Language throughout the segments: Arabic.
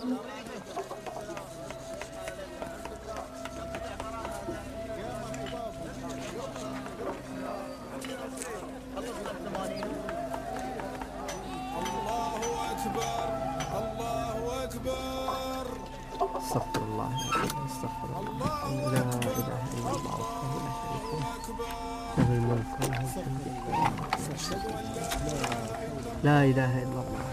استغفر الله استغفر الله لا إله إلا الله وحده لا شريك له له الملك وله الحمد لا إله إلا الله.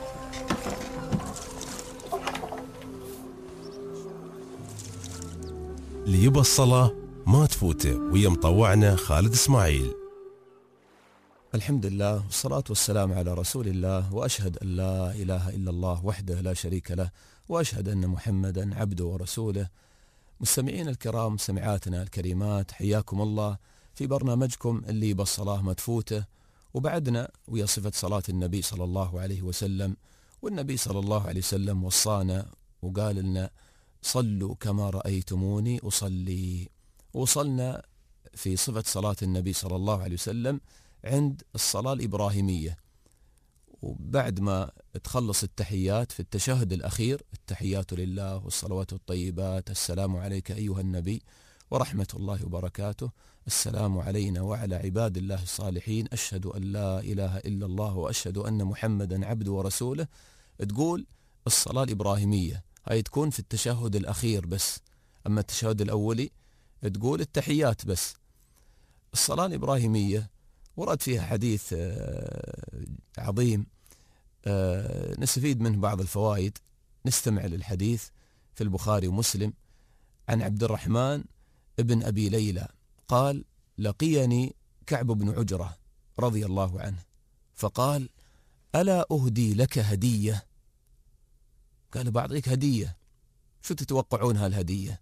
اللي يبى الصلاة ما تفوته، ويا مطوعنا خالد إسماعيل. الحمد لله والصلاة والسلام على رسول الله، وأشهد أن لا إله إلا الله وحده لا شريك له، وأشهد أن محمدا عبده ورسوله. مستمعين الكرام، مستمعاتنا الكريمات، حياكم الله في برنامجكم اللي بالصلاة ما تفوته. وبعدنا ويا صفة صلاة النبي صلى الله عليه وسلم، والنبي صلى الله عليه وسلم وصانا وقال لنا صلوا كما رأيتموني أصلي. وصلنا في صفة صلاة النبي صلى الله عليه وسلم عند الصلاة الإبراهيمية، وبعد ما تخلص التحيات في التشهد الأخير، التحيات لله والصلوات الطيبات، السلام عليك أيها النبي ورحمة الله وبركاته، السلام علينا وعلى عباد الله الصالحين، أشهد أن لا إله إلا الله وأشهد أن محمدا عبده ورسوله. تقول الصلاة الإبراهيمية، هاي تكون في التشهد الأخير بس، أما التشهد الأولي تقول التحيات بس. الصلاة الإبراهيمية ورد فيها حديث عظيم نستفيد منه بعض الفوائد. نستمع للحديث في البخاري ومسلم عن عبد الرحمن ابن أبي ليلى قال: لقيني كعب بن عجرة رضي الله عنه فقال: ألا أهدي لك هدية؟ قال: بعطيك هدية، شو تتوقعون هالهدية؟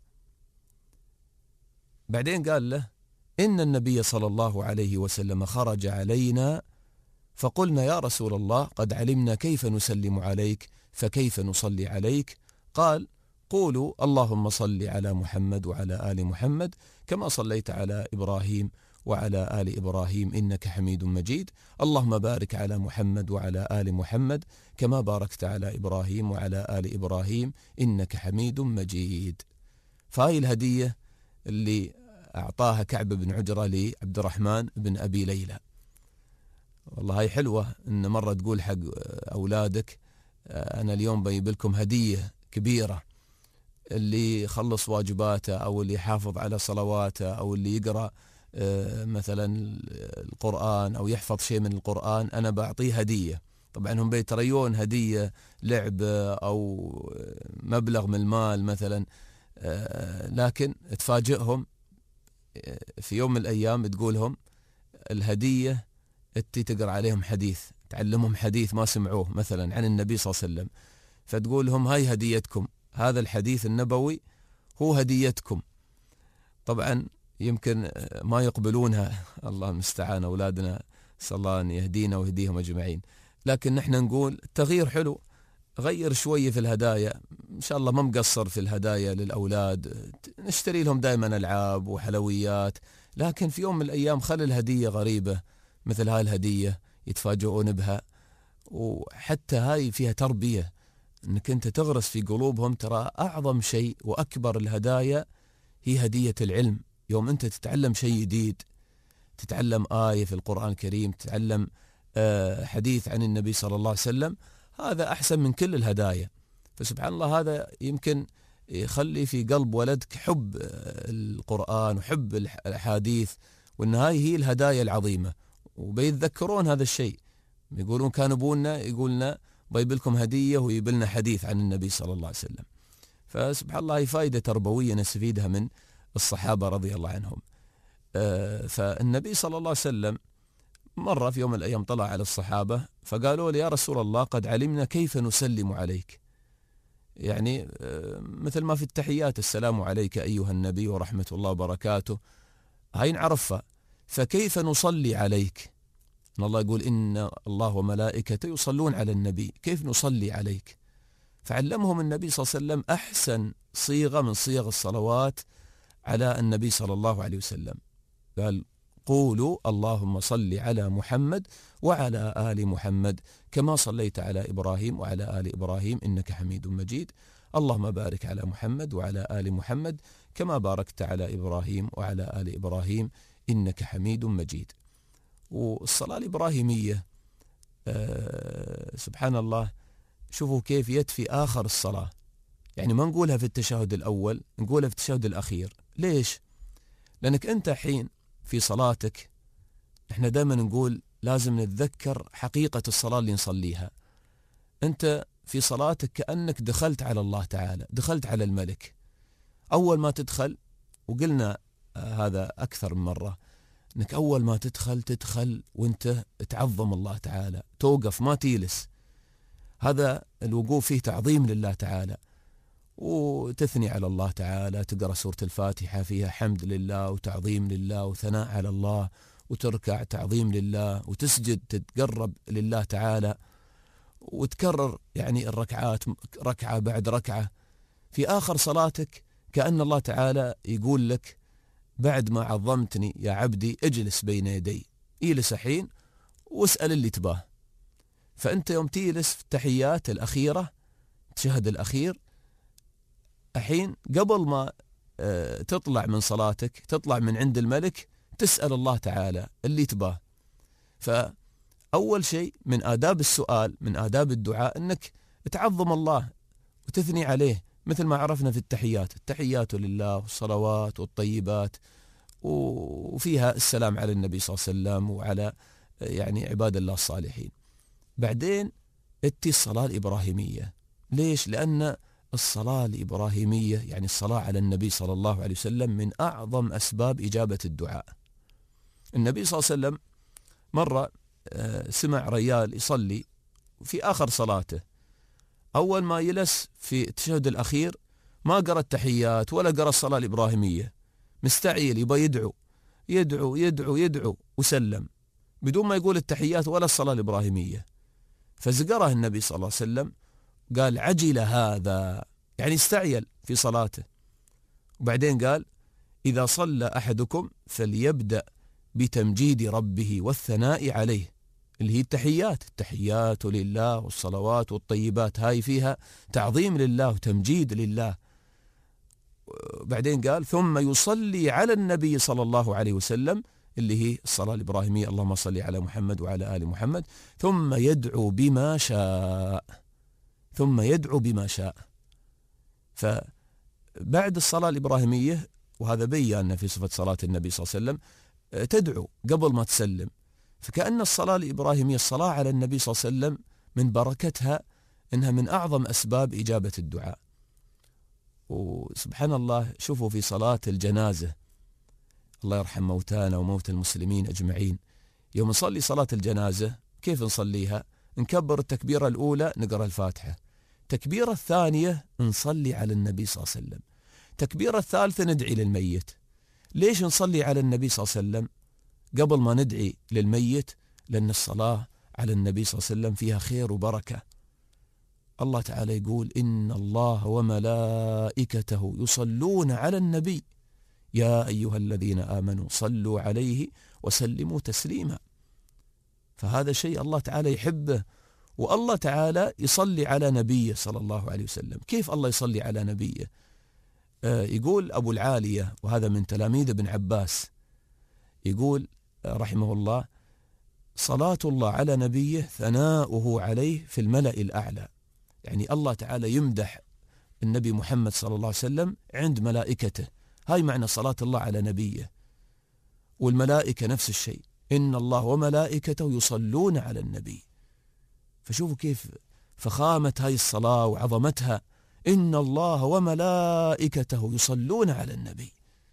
بعدين قال له: إن النبي صلى الله عليه وسلم خرج علينا فقلنا يا رسول الله قد علمنا كيف نسلم عليك، فكيف نصلي عليك؟ قال: قولوا اللهم صل على محمد وعلى آل محمد كما صليت على إبراهيم وعلى آل إبراهيم إنك حميد مجيد، اللهم بارك على محمد وعلى آل محمد كما باركت على إبراهيم وعلى آل إبراهيم إنك حميد مجيد. فهاي الهدية اللي أعطاها كعب بن عجرة لعبد الرحمن بن أبي ليلى. والله هاي حلوة، إن مرة تقول حق أولادك أنا اليوم بجيب لكم هدية كبيرة، اللي يخلص واجباته أو اللي يحافظ على صلواته أو اللي يقرأ مثلا القرآن أو يحفظ شيء من القرآن أنا بعطيه هدية. طبعا هم بيتريون هدية لعب أو مبلغ من المال مثلا، لكن تفاجئهم في يوم من الأيام تقولهم الهدية التي تقرأ عليهم حديث، تعلمهم حديث ما سمعوه مثلا عن النبي صلى الله عليه وسلم، فتقول لهم هاي هديتكم، هذا الحديث النبوي هو هديتكم. طبعا يمكن ما يقبلونها، الله المستعان، أولادنا صلى الله أن يهدينا ويهديهم أجمعين، لكن نحن نقول التغيير حلو، غير شوية في الهدايا، إن شاء الله ما مقصر في الهدايا للأولاد، نشتري لهم دائما ألعاب وحلويات، لكن في يوم من الأيام خلي الهدية غريبة مثل هاي الهدية يتفاجئون بها. وحتى هاي فيها تربية، أنك أنت تغرس في قلوبهم ترى أعظم شيء وأكبر الهدايا هي هدية العلم. يوم أنت تتعلم شيء جديد، تتعلم آية في القرآن الكريم، تتعلم حديث عن النبي صلى الله عليه وسلم، هذا أحسن من كل الهدايا. فسبحان الله هذا يمكن يخلي في قلب ولدك حب القرآن وحب الأحاديث، وأن هاي هي الهدايا العظيمة، وبيتذكرون هذا الشيء. يقولون كان أبونا يقولنا بيجيب لكم هدية ويجيب لنا حديث عن النبي صلى الله عليه وسلم. فسبحان الله هي فائدة تربوية نستفيدها من الصحابة رضي الله عنهم. فالنبي صلى الله عليه وسلم مرة في يوم من الأيام طلع على الصحابة فقالوا له يا رسول الله قد علمنا كيف نسلم عليك، يعني مثل ما في التحيات السلام عليك أيها النبي ورحمة الله وبركاته، هاي نعرفها، فكيف نصلي عليك؟ إن الله يقول إن الله وملائكته يصلون على النبي، كيف نصلي عليك؟ فعلمهم النبي صلى الله عليه وسلم أحسن صيغة من صيغ الصلوات على النبي صلى الله عليه وسلم. قال قولوا اللهم صل على محمد وعلى آل محمد كما صليت على إبراهيم وعلى آل إبراهيم إنك حميد مجيد. اللهم بارك على محمد وعلى آل محمد كما باركت على إبراهيم وعلى آل إبراهيم إنك حميد مجيد. والصلاة الإبراهيمية سبحان الله، شوفوا كيف يدفي آخر الصلاة. يعني ما نقولها في التشهد الأول، نقولها في التشهد الأخير. ليش؟ لأنك أنت حين في صلاتك، احنا دائما نقول لازم نتذكر حقيقة الصلاة اللي نصليها. أنت في صلاتك كأنك دخلت على الله تعالى، دخلت على الملك. أول ما تدخل، وقلنا هذا أكثر من مرة، أنك أول ما تدخل وأنت تعظم الله تعالى، توقف ما تيلس. هذا الوقوف فيه تعظيم لله تعالى، وتثني على الله تعالى، تقرأ سورة الفاتحة فيها حمد لله وتعظيم لله وثناء على الله، وتركع تعظيم لله، وتسجد تتقرب لله تعالى، وتكرر يعني الركعات ركعة بعد ركعة. في آخر صلاتك كأن الله تعالى يقول لك بعد ما عظمتني يا عبدي اجلس بين يدي، اجلس الحين واسأل اللي تباه. فأنت يوم تجلس في التحيات الأخيرة، التشهد الأخير، الحين قبل ما تطلع من صلاتك، تطلع من عند الملك، تسأل الله تعالى اللي تباه. فأول شيء من آداب السؤال، من آداب الدعاء، أنك تعظم الله وتثني عليه، مثل ما عرفنا في التحيات. التحيات لله والصلوات والطيبات، وفيها السلام على النبي صلى الله عليه وسلم وعلى يعني عباد الله الصالحين. بعدين اتي الصلاة الإبراهيمية. ليش؟ لأن الصلاة الإبراهيمية يعني الصلاة على النبي صلى الله عليه وسلم من أعظم أسباب إجابة الدعاء. النبي صلى الله عليه وسلم مرة سمع رجال يصلي في آخر صلاته، أول ما يلس في التشهد الأخير ما قرأ التحيات ولا قرأ الصلاة الإبراهيمية، مستعجل يبغى يدعو وسلم بدون ما يقول التحيات ولا الصلاة الإبراهيمية. فزقره النبي صلى الله عليه وسلم، قال عجل هذا، يعني استعجل في صلاته. وبعدين قال إذا صلى أحدكم فليبدأ بتمجيد ربه والثناء عليه، اللي هي التحيات لله والصلوات والطيبات، هاي فيها تعظيم لله وتمجيد لله. بعدين قال ثم يصلي على النبي صلى الله عليه وسلم، اللي هي الصلاة الإبراهيمية، اللهم صل على محمد وعلى آل محمد، ثم يدعو بما شاء. فبعد الصلاة الإبراهيمية، وهذا بيّن في صفة صلاة النبي صلى الله عليه وسلم، تدعو قبل ما تسلم. فكأن الصلاة الإبراهيمية، الصلاة على النبي صلى الله عليه وسلم، من بركتها إنها من أعظم أسباب إجابة الدعاء. وسبحان الله، شوفوا في صلاة الجنازة، الله يرحم موتانا وموتى المسلمين أجمعين، يوم نصلي صلاة الجنازة كيف نصليها؟ نكبر التكبيرة الأولى نقرأ الفاتحة، تكبيرة الثانية نصلي على النبي صلى الله عليه وسلم، تكبيرة الثالثة ندعي للميت. ليش نصلي على النبي صلى الله عليه وسلم قبل ما ندعي للميت؟ لأن الصلاة على النبي صلى الله عليه وسلم فيها خير وبركة. الله تعالى يقول إن الله وملائكته يصلون على النبي يا أيها الذين آمنوا صلوا عليه وسلموا تسليما. فهذا شيء الله تعالى يحبه، والله تعالى يصلي على نبيه صلى الله عليه وسلم. كيف الله يصلي على نبيه؟ يقول أبو العالية، وهذا من تلاميذ ابن عباس، يقول رحمه الله صلاة الله على نبيه ثناؤه عليه في الملأ الأعلى. يعني الله تعالى يمدح النبي محمد صلى الله عليه وسلم عند ملائكته، هاي معنى صلاة الله على نبيه. والملائكة نفس الشيء، إن الله وملائكته يصلون على النبي. فشوفوا كيف فخامة هاي الصلاة وعظمتها، إن الله وملائكته يصلون على النبي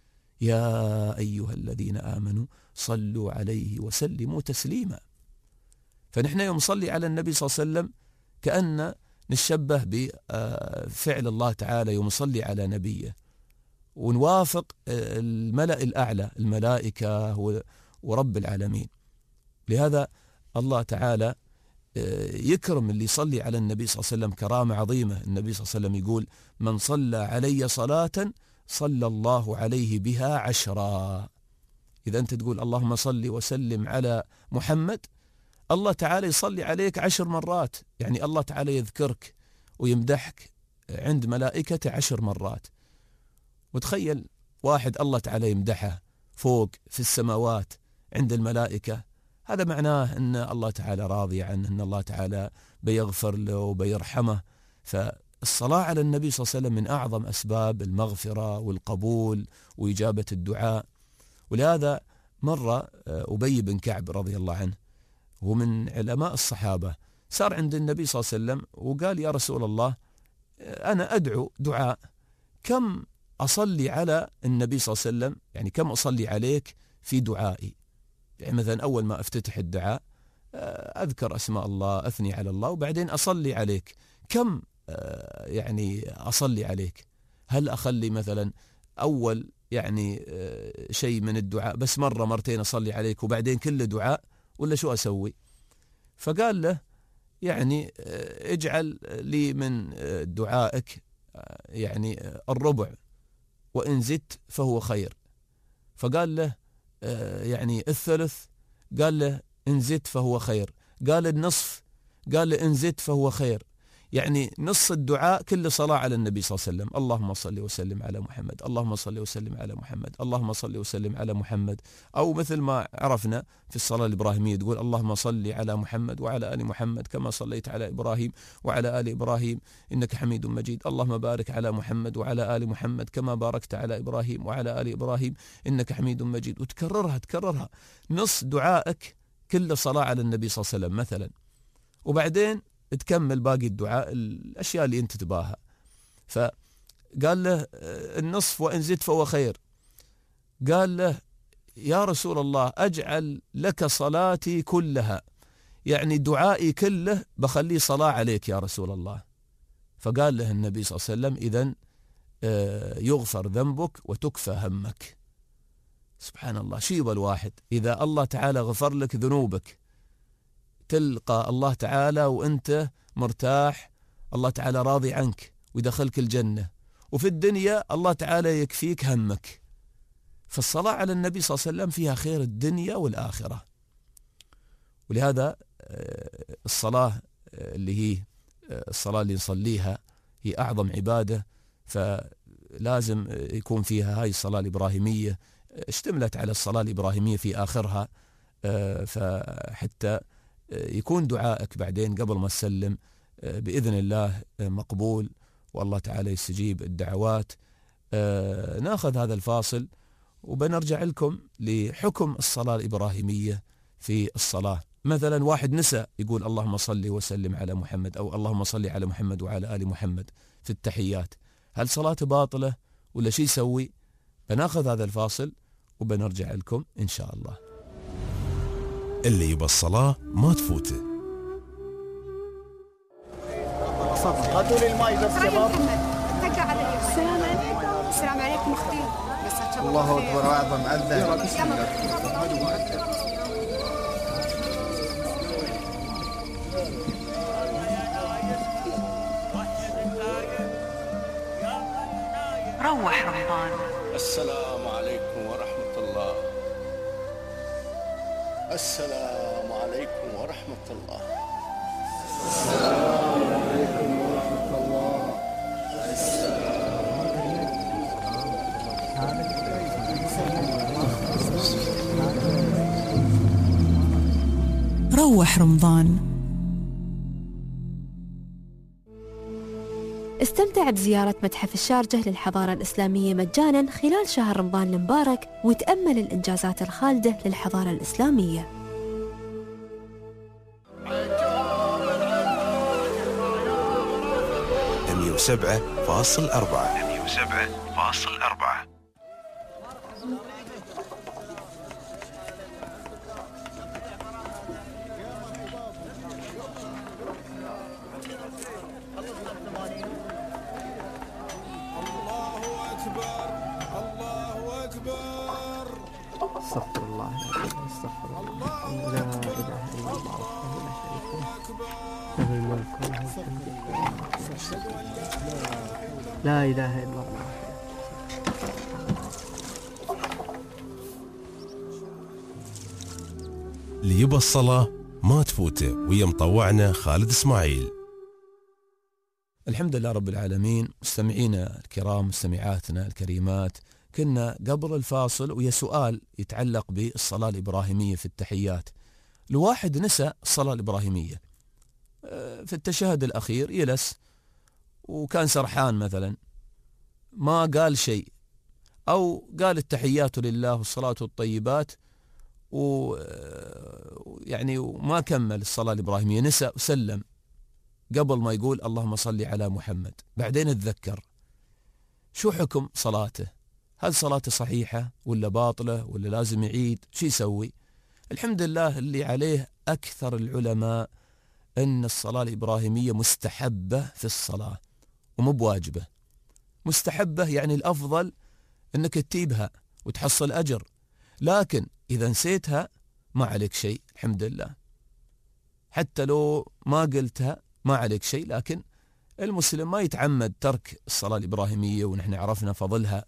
يا أيها الذين آمنوا صلوا عليه وسلموا تسليما. فنحن يوم نصلي على النبي صلى الله عليه وسلم كأن نشبه بفعل الله تعالى يوم نصلي على نبيه، ونوافق الملأ الأعلى، الملائكة ورب العالمين. لهذا الله تعالى يكرم اللي يصلي على النبي صلى الله عليه وسلم كرامة عظيمة. النبي صلى الله عليه وسلم يقول من صلى علي صلاة صلى الله عليه بها 10، إذا أنت تقول اللهم صل وسلم على محمد، الله تعالى يصلي عليك 10 مرات. يعني الله تعالى يذكرك ويمدحك عند ملائكته 10 مرات. وتخيل واحد الله تعالى يمدحه فوق في السماوات عند الملائكة، هذا معناه أن الله تعالى راضي عنه، أن الله تعالى بيغفر له وبيرحمه. فالصلاة على النبي صلى الله عليه وسلم من أعظم أسباب المغفرة والقبول وإجابة الدعاء. ولهذا مرة أبي بن كعب رضي الله عنه، هو من علماء الصحابة، صار عند النبي صلى الله عليه وسلم وقال يا رسول الله أنا أدعو دعاء، كم أصلي على النبي صلى الله عليه وسلم، يعني كم أصلي عليك في دعائي؟ يعني مثلا أول ما أفتتح الدعاء أذكر أسماء الله، أثني على الله، وبعدين أصلي عليك، كم يعني أصلي عليك؟ هل أخلي مثلا أول يعني شيء من الدعاء بس مرة مرتين أصلي عليك وبعدين كل دعاء، ولا شو أسوي؟ فقال له يعني اجعل لي من دعائك يعني الربع، وإن زدت فهو خير. فقال له يعني الثلث، قال له إن زدت فهو خير. قال النصف، قال له إن زدت فهو خير. يعني نص الدعاء كل صلاة على النبي صلى الله عليه وسلم، اللهم صل وسلم على محمد، اللهم صل وسلم على محمد، اللهم صل وسلم على محمد. أو مثل ما عرفنا في الصلاة الإبراهيمية تقول اللهم صل على محمد وعلى آل محمد كما صليت على إبراهيم وعلى آل إبراهيم إنك حميد مجيد، اللهم بارك على محمد وعلى آل محمد كما باركت على إبراهيم وعلى آل إبراهيم إنك حميد مجيد. وتكررها نص دعائك كل صلاة على النبي صلى الله عليه وسلم مثلا، وبعدين تكمل باقي الدعاء الأشياء اللي أنت تباها. فقال له النصف وإن زدت فهو خير. قال له يا رسول الله أجعل لك صلاتي كلها، يعني دعائي كله بخليه صلاة عليك يا رسول الله. فقال له النبي صلى الله عليه وسلم إذن يغفر ذنبك وتكفى همك. سبحان الله، شيب الواحد إذا الله تعالى غفر لك ذنوبك تلقى الله تعالى وأنت مرتاح، الله تعالى راضي عنك ويدخلك الجنة، وفي الدنيا الله تعالى يكفيك همك. فالصلاة على النبي صلى الله عليه وسلم فيها خير الدنيا والآخرة. ولهذا الصلاة اللي هي الصلاة اللي نصليها هي أعظم عبادة، فلازم يكون فيها هاي الصلاة الإبراهيمية، اشتملت على الصلاة الإبراهيمية في آخرها، فحتى يكون دعائك بعدين قبل ما تسلم بإذن الله مقبول، والله تعالى يستجيب الدعوات. ناخذ هذا الفاصل وبنرجع لكم لحكم الصلاة الإبراهيمية في الصلاة. مثلا واحد نسى يقول اللهم صل وسلم على محمد أو اللهم صل على محمد وعلى آل محمد في التحيات، هل صلاته باطلة ولا شي يسوي؟ بناخذ هذا الفاصل وبنرجع لكم إن شاء الله. اللي يبى الصلاة ما تفوته. هاتوا لي الماي بس شباب. السلام عليكم. السلام عليكم اختي. الله اكبر واعظم اذان. روح رمضان. السلام عليكم ورحمة الله. السلام عليكم ورحمة الله. السلام عليكم ورحمة الله. روح رمضان. استمتع بزيارة متحف الشارجة للحضارة الإسلامية مجاناً خلال شهر رمضان المبارك، وتأمل الإنجازات الخالدة للحضارة الإسلامية. سبعة فاصل أربعة. استغفر الله العظيم، استغفر الله، لا إله إلا الله وحده لا شريك له، له الملك وله الحمد لا إله إلا الله. اللي يبى الصلاة ما تفوته، ويا مطوعنا خالد اسماعيل. الحمد لله رب العالمين. مستمعينا الكرام، مستمعاتنا الكريمات، كنا قبل الفاصل ويا سؤال يتعلق بالصلاة الإبراهيمية في التحيات. الواحد نسى الصلاة الإبراهيمية في التشهد الأخير، يلس وكان سرحان مثلا، ما قال شيء، أو قال التحيات لله والصلاة والطيبات ويعني وما كمل الصلاة الإبراهيمية، نسى وسلم قبل ما يقول اللهم صل على محمد. بعدين اتذكر، شو حكم صلاته؟ هل صلاته صحيحة ولا باطلة ولا لازم يعيد؟ شو يسوي؟ الحمد لله اللي عليه أكثر العلماء أن الصلاة الإبراهيمية مستحبة في الصلاة ومو بواجبة. مستحبة يعني الأفضل أنك تتيبها وتحصل أجر، لكن إذا نسيتها ما عليك شيء، الحمد لله. حتى لو ما قلتها ما عليك شيء، لكن المسلم ما يتعمد ترك الصلاة الإبراهيمية ونحن عرفنا فضلها.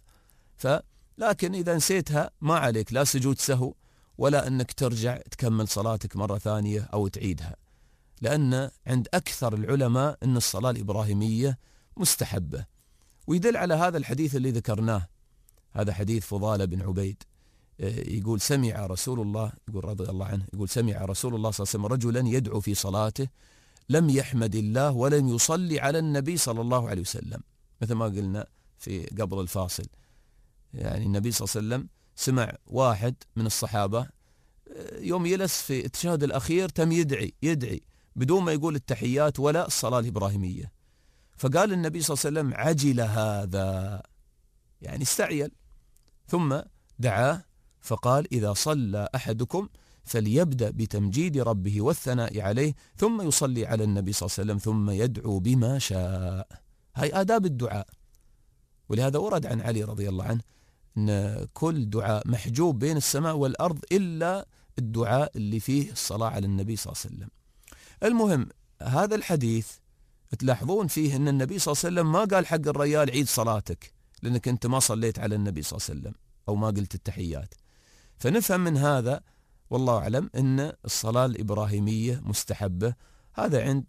لكن إذا نسيتها ما عليك لا سجود سهو ولا أنك ترجع تكمل صلاتك مرة ثانية أو تعيدها، لأن عند أكثر العلماء أن الصلاة الإبراهيمية مستحبة. ويدل على هذا الحديث اللي ذكرناه، هذا حديث فضالة بن عبيد، يقول سمع رسول الله، يقول رضي الله عنه، يقول سمع رسول الله صلى الله عليه وسلم رجلا يدعو في صلاته لم يحمد الله ولم يصلي على النبي صلى الله عليه وسلم، مثل ما قلنا في قبل الفاصل. يعني النبي صلى الله عليه وسلم سمع واحد من الصحابة يوم يلس في التشهد الأخير تم يدعي بدون ما يقول التحيات ولا الصلاة الإبراهيمية، فقال النبي صلى الله عليه وسلم عجل هذا، يعني استعجل، ثم دعاه فقال إذا صلى أحدكم فليبدأ بتمجيد ربه والثناء عليه ثم يصلي على النبي صلى الله عليه وسلم ثم يدعو بما شاء. هاي آداب الدعاء. ولهذا ورد عن علي رضي الله عنه أن كل دعاء محجوب بين السماء والأرض إلا الدعاء اللي فيه الصلاة على النبي صلى الله عليه وسلم. المهم هذا الحديث تلاحظون فيه أن النبي صلى الله عليه وسلم ما قال حق الرجال عيد صلاتك لأنك أنت ما صليت على النبي صلى الله عليه وسلم أو ما قلت التحيات. فنفهم من هذا والله أعلم أن الصلاة الإبراهيمية مستحبة، هذا عند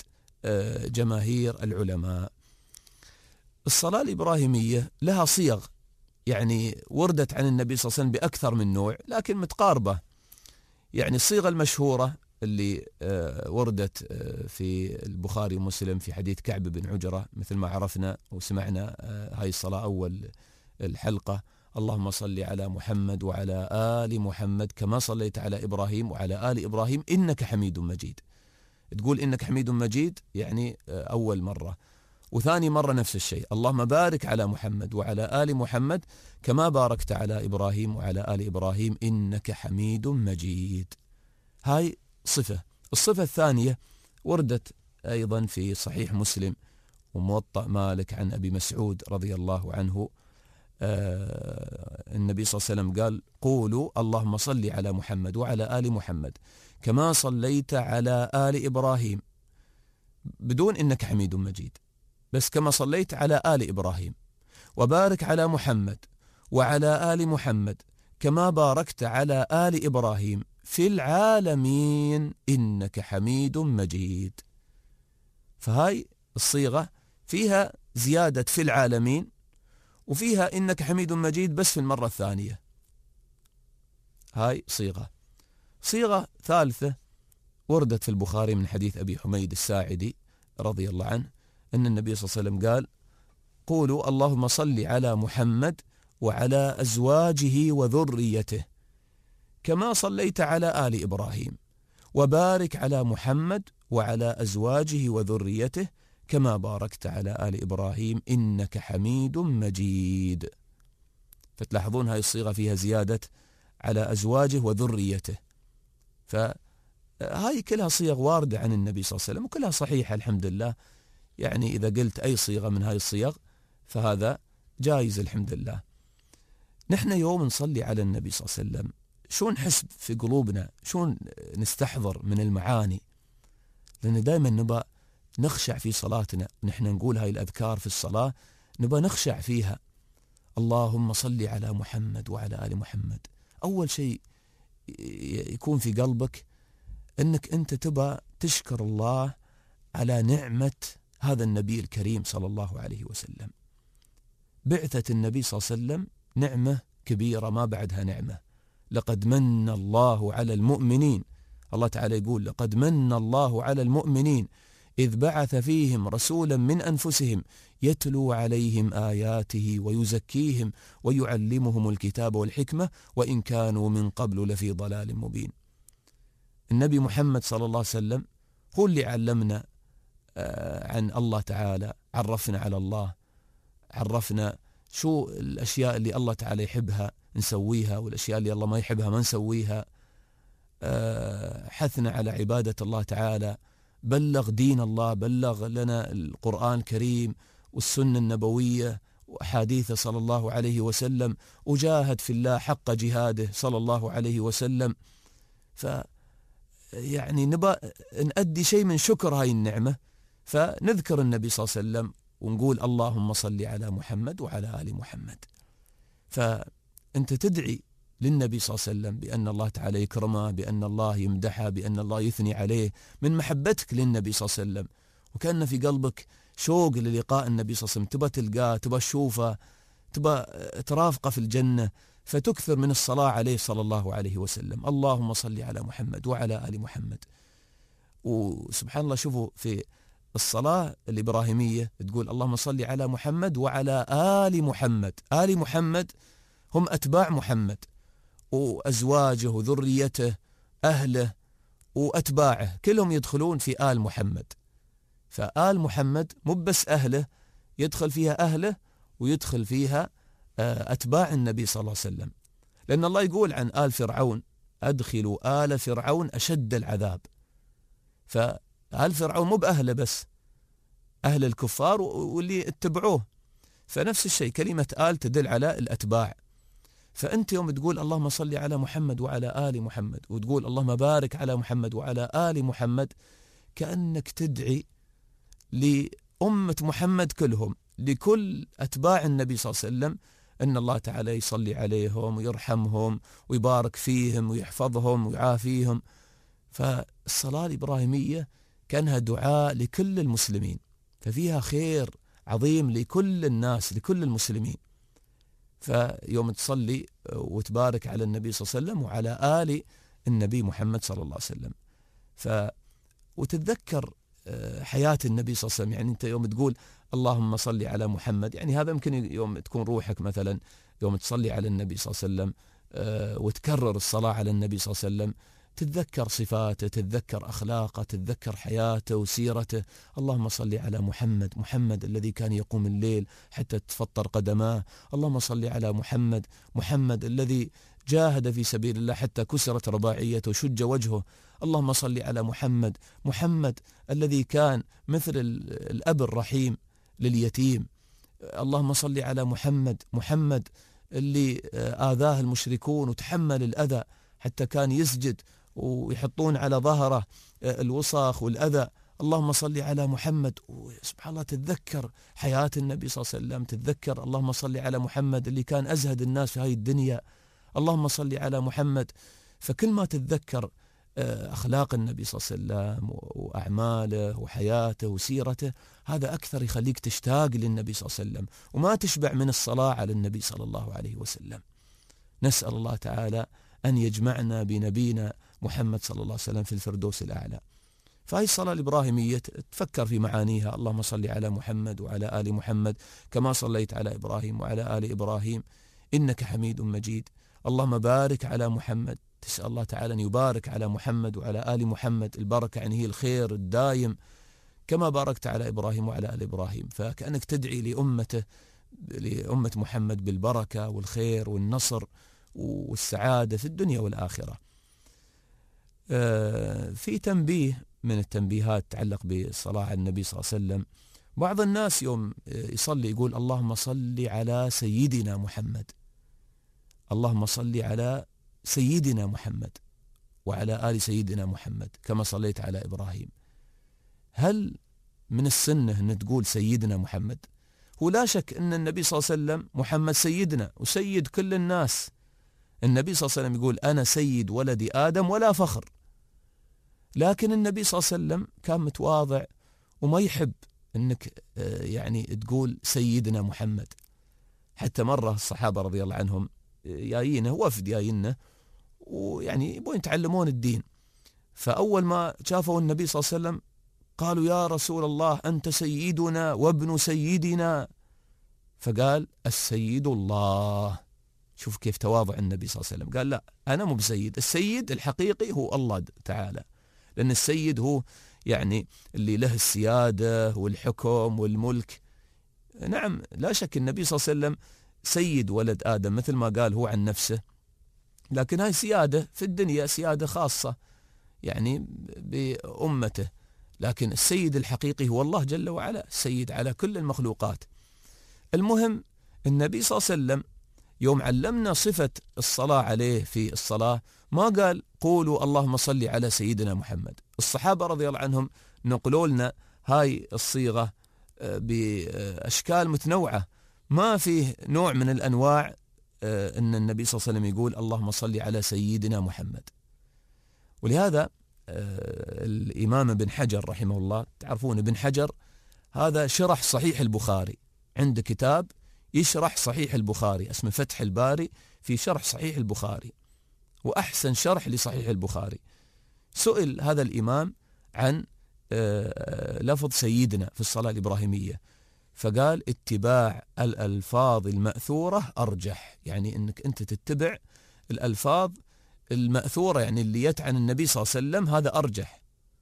جماهير العلماء. الصلاة الإبراهيمية لها صيغ، يعني وردت عن النبي صلى الله عليه وسلم بأكثر من نوع لكن متقاربة. يعني الصيغة المشهورة اللي وردت في البخاري ومسلم في حديث كعب بن عجرة مثل ما عرفنا وسمعنا هاي الصلاة أول الحلقة، اللهم صل على محمد وعلى آل محمد كما صليت على إبراهيم وعلى آل إبراهيم إنك حميد مجيد. تقول إنك حميد مجيد يعني أول مرة، وثاني مرة نفس الشيء، اللهم بارك على محمد وعلى آل محمد كما باركت على إبراهيم وعلى آل إبراهيم إنك حميد مجيد. هاي صفة. الصفة الثانية وردت أيضا في صحيح مسلم وموطأ مالك عن أبي مسعود رضي الله عنه، النبي صلى الله عليه وسلم قال قولوا اللهم صل على محمد وعلى آل محمد كما صليت على آل إبراهيم، بدون إنك حميد مجيد، بس كما صليت على آل إبراهيم، وبارك على محمد وعلى آل محمد كما باركت على آل إبراهيم في العالمين إنك حميد مجيد. فهاي الصيغة فيها زيادة في العالمين وفيها إنك حميد مجيد بس في المرة الثانية. هاي صيغة ثالثة وردت في البخاري من حديث أبي حميد الساعدي رضي الله عنه أن النبي صلى الله عليه وسلم قال قولوا اللهم صل على محمد وعلى أزواجه وذريته كما صليت على آل إبراهيم وبارك على محمد وعلى أزواجه وذريته كما باركت على آل إبراهيم إنك حميد مجيد. فتلاحظون هاي الصيغة فيها زيادة على أزواجه وذريته، فهاي كلها صيغ واردة عن النبي صلى الله عليه وسلم وكلها صحيحة الحمد لله. يعني إذا قلت أي صيغة من هاي الصيغ فهذا جائز الحمد لله. نحن يوم نصلي على النبي صلى الله عليه وسلم شو نحس في قلوبنا، شو نستحضر من المعاني، لأن دائما نبى نخشع في صلاتنا. نحن نقول هاي الأذكار في الصلاة نبى نخشع فيها، اللهم صل على محمد وعلى آل محمد. أول شيء يكون في قلبك أنك أنت تبى تشكر الله على نعمة هذا النبي الكريم صلى الله عليه وسلم. بعثة النبي صلى الله عليه وسلم نعمة كبيرة ما بعدها نعمة. لقد من الله على المؤمنين، الله تعالى يقول لقد من الله على المؤمنين إذ بعث فيهم رسولا من أنفسهم يتلو عليهم آياته ويزكيهم ويعلمهم الكتاب والحكمة وإن كانوا من قبل لفي ضلال مبين. النبي محمد صلى الله عليه وسلم هو اللي علمنا عن الله تعالى، عرفنا على الله، عرفنا شو الأشياء اللي الله تعالى يحبها نسويها والأشياء اللي الله ما يحبها ما نسويها، حثنا على عبادة الله تعالى، بلغ دين الله، بلغ لنا القرآن الكريم والسنة النبوية وأحاديثه صلى الله عليه وسلم، وجاهد في الله حق جهاده صلى الله عليه وسلم. يعني نبى نأدي شيء من شكر هاي النعمة، فنذكر النبي صلى الله عليه وسلم ونقول اللهم صل على محمد وعلى آل محمد. فأنت تدعي للنبي صلى الله عليه وسلم بأن الله تعالى يكرمه، بأن الله يمدحه، بأن الله يثني عليه، من محبتك للنبي صلى الله عليه وسلم، وكأن في قلبك شوق للقاء النبي صلى الله عليه وسلم، تبى تلقاه، تبى تشوفه، تبى ترافقه في الجنة، فتكثر من الصلاة عليه صلى الله عليه وسلم. اللهم صل على محمد وعلى آل محمد. وسبحان الله شوفوا في الصلاة الإبراهيمية تقول اللهم صل على محمد وعلى آل محمد. آل محمد هم أتباع محمد وأزواجه وذريته أهله وأتباعه كلهم يدخلون في آل محمد. فآل محمد مو بس أهله، يدخل فيها أهله ويدخل فيها أتباع النبي صلى الله عليه وسلم، لأن الله يقول عن آل فرعون أدخلوا آل فرعون أشد العذاب. فآل فرعون مو بأهله بس، أهل الكفار واللي اتبعوه، فنفس الشيء كلمة آل تدل على الأتباع. فأنت يوم تقول اللهم صل على محمد وعلى آل محمد وتقول اللهم بارك على محمد وعلى آل محمد، كأنك تدعي لأمة محمد كلهم، لكل أتباع النبي صلى الله عليه وسلم، أن الله تعالى يصلي عليهم ويرحمهم ويبارك فيهم ويحفظهم ويعافيهم. فالصلاة الإبراهيمية كانها دعاء لكل المسلمين، ففيها خير عظيم لكل الناس، لكل المسلمين. فيوم تصلي وتبارك على النبي صلى الله عليه وسلم وعلى آل النبي محمد صلى الله عليه وسلم، وتتذكر حياة النبي صلى الله عليه وسلم. يعني أنت يوم تقول اللهم صل على محمد، يعني هذا يمكن يوم تكون روحك مثلا يوم تصلي على النبي صلى الله عليه وسلم وتكرر الصلاة على النبي صلى الله عليه وسلم، تتذكر صفاته، تتذكر أخلاقه، تتذكر حياته وسيرته. اللهم صل على محمد، محمد الذي كان يقوم الليل حتى تفطر قدماه. اللهم صل على محمد، محمد الذي جاهد في سبيل الله حتى كسرت رباعيته وشج وجهه. اللهم صل على محمد، محمد الذي كان مثل الأب الرحيم لليتيم. اللهم صل على محمد، محمد اللي آذاه المشركون وتحمل الأذى حتى كان يسجد ويحطون على ظهره الوسخ والأذى. اللهم صل على محمد. سبحان الله تتذكر حياة النبي صلى الله عليه وسلم، تتذكر اللهم صل على محمد اللي كان أزهد الناس في هاي الدنيا. اللهم صل على محمد. فكل ما تتذكر أخلاق النبي صلى الله عليه وسلم وأعماله وحياته وسيرته، هذا أكثر يخليك تشتاق للنبي صلى الله عليه وسلم وما تشبع من الصلاة على النبي صلى الله عليه وسلم. نسأل الله تعالى أن يجمعنا بنبينا محمد صلى الله عليه وسلم في الفردوس الأعلى. فهي الصلاة الإبراهيمية تفكر في معانيها. اللهم صل على محمد وعلى آل محمد كما صليت على إبراهيم وعلى آل إبراهيم إنك حميد مجيد. اللهم بارك على محمد، تسأل الله تعالى أن يبارك على محمد وعلى آل محمد. البركة يعني هي الخير الدائم كما باركت على إبراهيم وعلى آل إبراهيم. فكأنك تدعي لأمة محمد بالبركة والخير والنصر والسعادة في الدنيا والآخرة. في تنبيه من التنبيهات تتعلق بالصلاة على النبي صلى الله عليه وسلم. بعض الناس يوم يصلي يقول اللهم صل على سيدنا محمد، اللهم صل على سيدنا محمد وعلى آل سيدنا محمد كما صليت على إبراهيم. هل من السنة أن تقول سيدنا محمد؟ هو لا شك أن النبي صلى الله عليه وسلم محمد سيدنا وسيد كل الناس. النبي صلى الله عليه وسلم يقول أنا سيد ولد آدم ولا فخر، لكن النبي صلى الله عليه وسلم كان متواضع وما يحب أنك يعني تقول سيدنا محمد. حتى مرة الصحابة رضي الله عنهم جايينه وفد جايينه ويعني يبون يتعلمون الدين، فأول ما شافوا النبي صلى الله عليه وسلم قالوا يا رسول الله أنت سيدنا وابن سيدنا، فقال السيد الله. شوف كيف تواضع النبي صلى الله عليه وسلم، قال لا أنا مو بسيد، السيد الحقيقي هو الله تعالى، لأن السيد هو يعني اللي له السيادة والحكم والملك. نعم لا شك النبي صلى الله عليه وسلم سيد ولد آدم مثل ما قال هو عن نفسه، لكن هاي سيادة في الدنيا، سيادة خاصة يعني بأمته، لكن السيد الحقيقي هو الله جل وعلا، السيد على كل المخلوقات. المهم النبي صلى الله عليه وسلم يوم علمنا صفة الصلاة عليه في الصلاة ما قال قولوا اللهم صل على سيدنا محمد. الصحابة رضي الله عنهم نقلوا لنا هاي الصيغة بأشكال متنوعة، ما فيه نوع من الأنواع أن النبي صلى الله عليه وسلم يقول اللهم صل على سيدنا محمد. ولهذا الإمام ابن حجر رحمه الله، تعرفون ابن حجر هذا شرح صحيح البخاري، عنده كتاب يشرح صحيح البخاري اسمه فتح الباري في شرح صحيح البخاري، وأحسن شرح لصحيح البخاري. سئل هذا الإمام عن لفظ سيدنا في الصلاة الإبراهيمية، فقال اتباع الألفاظ المأثورة أرجح، يعني أنك أنت تتبع الألفاظ المأثورة يعني اللي يتعن النبي صلى الله عليه وسلم، هذا أرجح،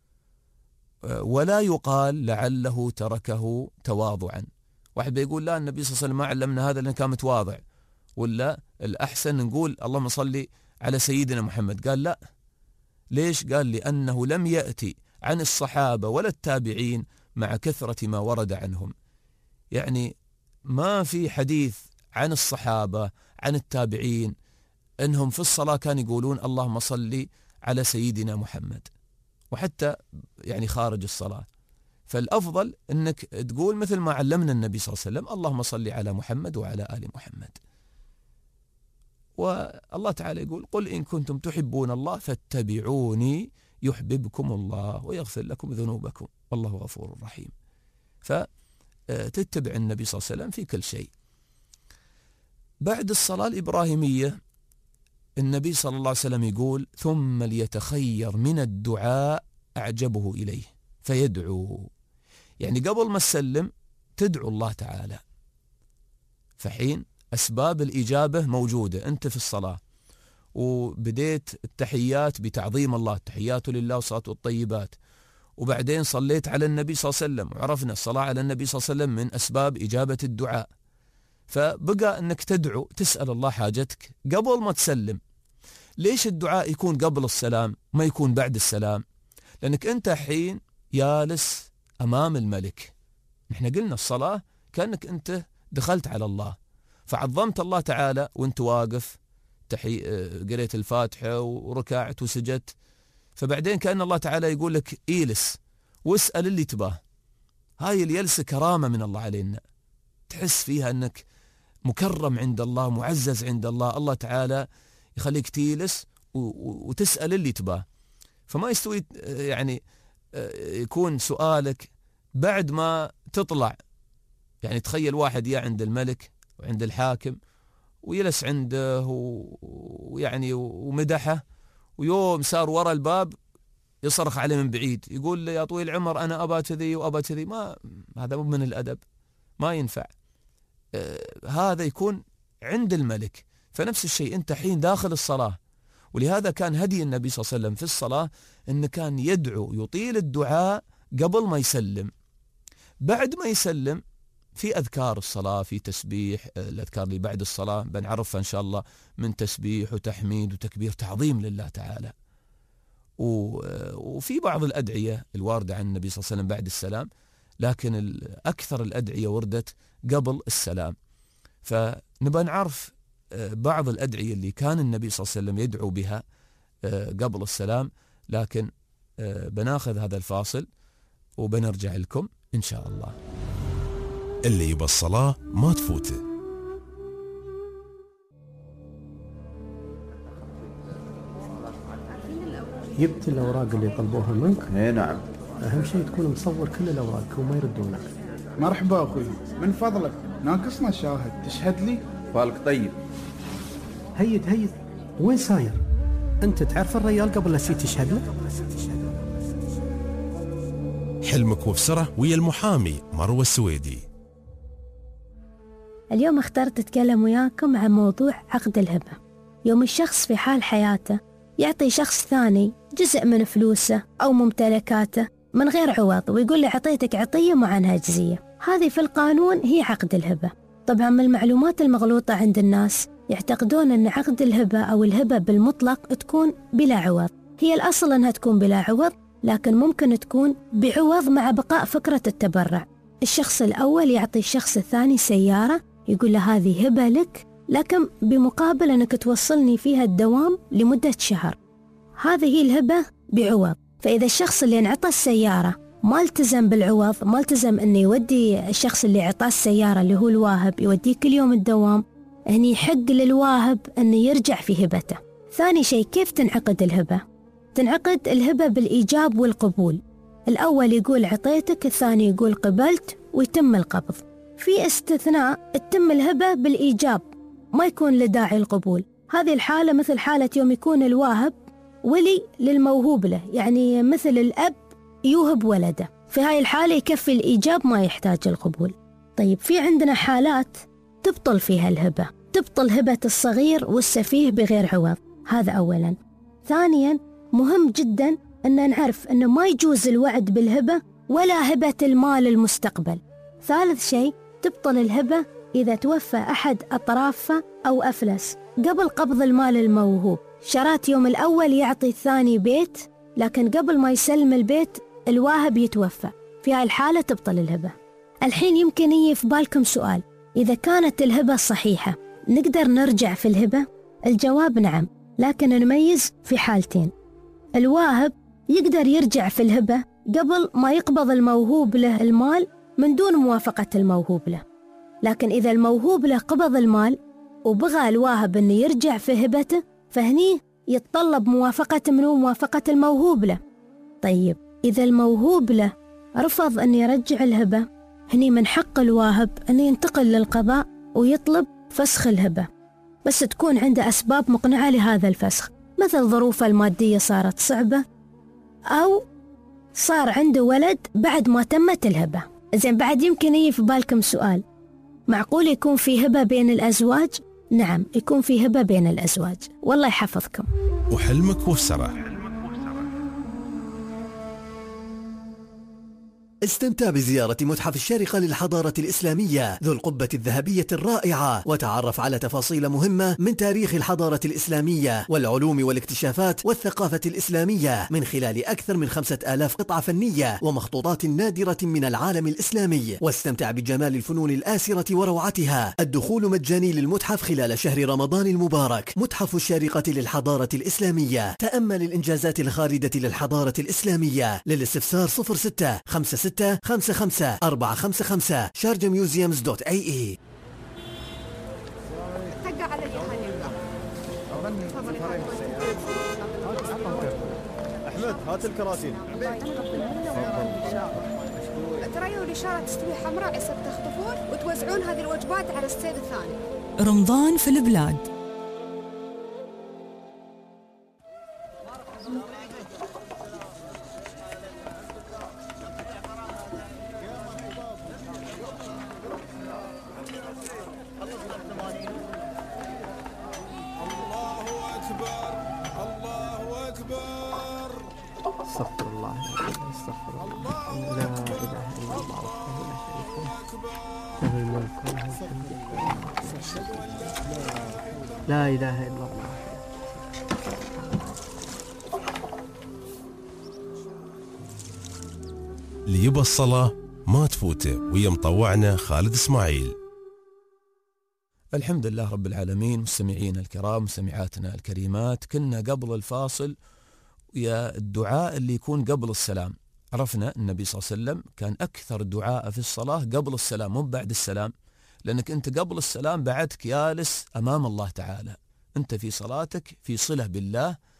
ولا يقال لعله تركه تواضعا. واحد بيقول لا النبي صلى الله عليه وسلم ما علمنا هذا لأنه كان متواضع، ولا الأحسن نقول اللهم صل على سيدنا محمد. قال لا، ليش؟ قال لأنه لم يأتي عن الصحابة ولا التابعين مع كثرة ما ورد عنهم، يعني ما في حديث عن الصحابة عن التابعين أنهم في الصلاة كانوا يقولون اللهم صل على سيدنا محمد، وحتى يعني خارج الصلاة. فالأفضل أنك تقول مثل ما علمنا النبي صلى الله عليه وسلم اللهم صل على محمد وعلى آل محمد. والله تعالى يقول قل إن كنتم تحبون الله فاتبعوني يحببكم الله ويغفر لكم ذنوبكم والله غفور رحيم. فتتبع النبي صلى الله عليه وسلم في كل شيء. بعد الصلاة الإبراهيمية النبي صلى الله عليه وسلم يقول ثم ليتخير من الدعاء أعجبه إليه فيدعو، يعني قبل ما تسلم تدعو الله تعالى، فحين أسباب الإجابة موجودة. أنت في الصلاة وبديت التحيات بتعظيم الله، تحيات لله والصلاة والطيبات، وبعدين صليت على النبي صلى الله عليه وسلم، وعرفنا الصلاة على النبي صلى الله عليه وسلم من أسباب إجابة الدعاء، فبقى أنك تدعو تسأل الله حاجتك قبل ما تسلم. ليش الدعاء يكون قبل السلام ما يكون بعد السلام؟ لأنك أنت حين جالس أمام الملك، نحن قلنا الصلاة كأنك أنت دخلت على الله، فعظمت الله تعالى وانت واقف قريت الفاتحة وركعت وسجدت، فبعدين كأن الله تعالى يقول لك إيلس واسأل اللي تباه. هاي الجلسة كرامة من الله علينا، تحس فيها أنك مكرم عند الله، معزز عند الله، الله تعالى يخليك تيلس وتسأل اللي تباه. فما يستوي يعني يكون سؤالك بعد ما تطلع، يعني تخيل واحد يا عند الملك وعند الحاكم ويلس عنده ويعني ومدحه، ويوم صار ورا الباب يصرخ عليه من بعيد يقول له يا طويل العمر أنا أبا كذي وأبا كذي. ما هذا مو من الأدب، ما ينفع. هذا يكون عند الملك. فنفس الشيء أنت حين داخل الصلاة، ولهذا كان هدي النبي صلى الله عليه وسلم في الصلاة أنه كان يدعو يطيل الدعاء قبل ما يسلم. بعد ما يسلم في أذكار الصلاة، في تسبيح، الأذكار اللي بعد الصلاة بنعرفها إن شاء الله، من تسبيح وتحميد وتكبير تعظيم لله تعالى، وفي بعض الأدعية الواردة عن النبي صلى الله عليه وسلم بعد السلام، لكن أكثر الأدعية وردت قبل السلام. فنبقى نعرف بعض الأدعية اللي كان النبي صلى الله عليه وسلم يدعو بها قبل السلام، لكن بناخذ هذا الفاصل وبنرجع لكم إن شاء الله. اللي يبى الصلاة ما تفوته. جبت الأوراق اللي طلبوها منك؟ اي نعم. أهم شيء تكون مصور كل الأوراق وما يردونك. مرحبا أخوي، من فضلك ناقصنا شاهد تشهد لي. بالك طيب. هيد وين ساير؟ أنت تعرف الرجال قبل لا تشهد له؟ حلمك وفسره ويا المحامي مروة السويدي. اليوم اخترت أتكلم وياكم عن موضوع عقد الهبة. يوم الشخص في حال حياته يعطي شخص ثاني جزء من فلوسه أو ممتلكاته من غير عوض ويقول له عطيتك عطية مو عنها جزية، هذه في القانون هي عقد الهبة. طبعا من المعلومات المغلوطة عند الناس يعتقدون أن عقد الهبة أو الهبة بالمطلق تكون بلا عوض. هي الأصل أنها تكون بلا عوض، لكن ممكن تكون بعوض مع بقاء فكرة التبرع. الشخص الأول يعطي الشخص الثاني سيارة، يقول له هذه هبة لك، لكن بمقابل أنك توصلني فيها الدوام لمدة شهر. هذه هي الهبة بعوض. فإذا الشخص اللي انعطى السيارة ما التزم بالعوض، ما التزم أنه يودي الشخص اللي عطاه السيارة اللي هو الواهب يوديه كل يوم الدوام، هني يحق للواهب أنه يرجع في هبته. ثاني شيء، كيف تنعقد الهبة؟ تنعقد الهبة بالإيجاب والقبول. الأول يقول عطيتك، الثاني يقول قبلت، ويتم القبض. في استثناء تتم الهبة بالإيجاب، ما يكون لداعي القبول. هذه الحالة مثل حالة يوم يكون الواهب ولي للموهوب له، يعني مثل الأب يوهب ولده، في هاي الحالة يكفي الإيجاب ما يحتاج القبول. طيب في عندنا حالات تبطل فيها الهبة، تبطل هبة الصغير والسفيه بغير عوض، هذا أولا. ثانيا، مهم جدا أن نعرف أنه ما يجوز الوعد بالهبة ولا هبة المال المستقبل. ثالث شيء، تبطل الهبة إذا توفى أحد أطرافها أو أفلس قبل قبض المال الموهوب. شرات يوم الأول يعطي الثاني بيت، لكن قبل ما يسلم البيت الواهب يتوفى، في هاي الحالة تبطل الهبة. الحين يمكن يجي في بالكم سؤال، إذا كانت الهبة صحيحة نقدر نرجع في الهبة؟ الجواب نعم، لكن نميز في حالتين. الواهب يقدر يرجع في الهبة قبل ما يقبض الموهوب له المال من دون موافقة الموهوب له، لكن إذا الموهوب له قبض المال وبغى الواهب أن يرجع في هبته، فهني يتطلب موافقة منه، موافقة الموهوب له. طيب إذا الموهوب له رفض أن يرجع الهبة، هني من حق الواهب أن ينتقل للقضاء ويطلب فسخ الهبة، بس تكون عنده أسباب مقنعة لهذا الفسخ، مثل ظروفه المادية صارت صعبة، أو صار عنده ولد بعد ما تمت الهبة. زين، بعد يمكن يجي في بالكم سؤال، معقول يكون في هبة بين الأزواج؟ نعم، يكون في هبة بين الأزواج، والله يحفظكم. وحلمك وفسره. استمتع بزيارة متحف الشارقة للحضارة الإسلامية ذو القبة الذهبية الرائعة، وتعرف على تفاصيل مهمة من تاريخ الحضارة الإسلامية والعلوم والاكتشافات والثقافة الإسلامية من خلال أكثر من 5000 قطعة فنية ومخطوطات نادرة من العالم الإسلامي. واستمتع بجمال الفنون الآسرة وروعتها. الدخول مجاني للمتحف خلال شهر رمضان المبارك. متحف الشارقة للحضارة الإسلامية. تأمل الإنجازات الخالدة للحضارة الإسلامية. للاستفسار 0656554455 sharjamuseums.ae. طق علي أحمد هات الكراسي. تريوا الإشارة تستوي حمراء يسب تخطفون وتوزعون هذه الوجبات على السير الثاني. رمضان في البلاد. استغفر الله العظيم، استغفر الله، لا إله إلا الله وحده لا شريك له، له الملك وله الحمد، لا إله إلا الله. اللي يبى الصلاة ما تفوته، ويا مطوعنا خالد إسماعيل. الحمد لله رب العالمين. مستمعين الكرام، مستمعاتنا الكريمات، كنا قبل الفاصل يا الدعاء اللي يكون قبل السلام. عرفنا النبي صلى الله عليه وسلم كان أكثر دعاء في الصلاة قبل السلام مو بعد السلام، لأنك أنت قبل السلام بعدك جالس أمام الله تعالى، أنت في صلاتك في صلة بالله،